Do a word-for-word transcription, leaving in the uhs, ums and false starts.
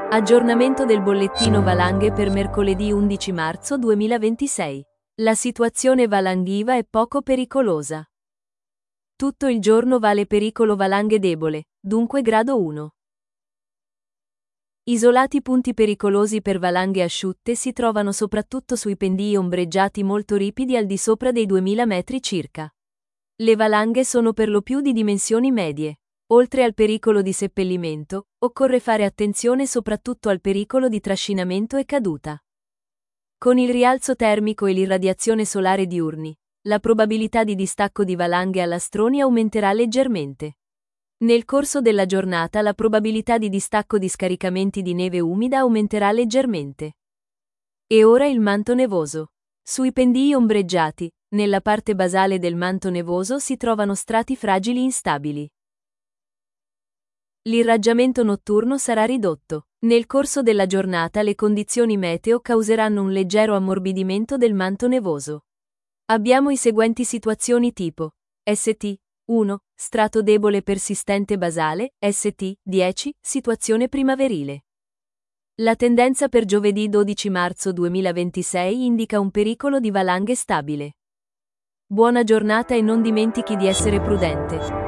Aggiornamento del bollettino valanghe per mercoledì undici marzo duemilaventisei. La situazione valanghiva è poco pericolosa. Tutto il giorno vale pericolo valanghe debole, dunque grado uno. Isolati punti pericolosi per valanghe asciutte si trovano soprattutto sui pendii ombreggiati molto ripidi al di sopra dei duemila metri circa. Le valanghe sono per lo più di dimensioni medie. Oltre al pericolo di seppellimento, occorre fare attenzione soprattutto al pericolo di trascinamento e caduta. Con il rialzo termico e l'irradiazione solare diurni, la probabilità di distacco di valanghe a lastroni aumenterà leggermente. Nel corso della giornata la probabilità di distacco di scaricamenti di neve umida aumenterà leggermente. E ora il manto nevoso. Sui pendii ombreggiati, nella parte basale del manto nevoso si trovano strati fragili instabili. L'irraggiamento notturno sarà ridotto. Nel corso della giornata le condizioni meteo causeranno un leggero ammorbidimento del manto nevoso. Abbiamo i seguenti situazioni tipo S T uno, strato debole persistente basale, S T dieci, situazione primaverile. La tendenza per giovedì dodici marzo duemilaventisei indica un pericolo di valanghe stabile. Buona giornata e non dimentichi di essere prudente.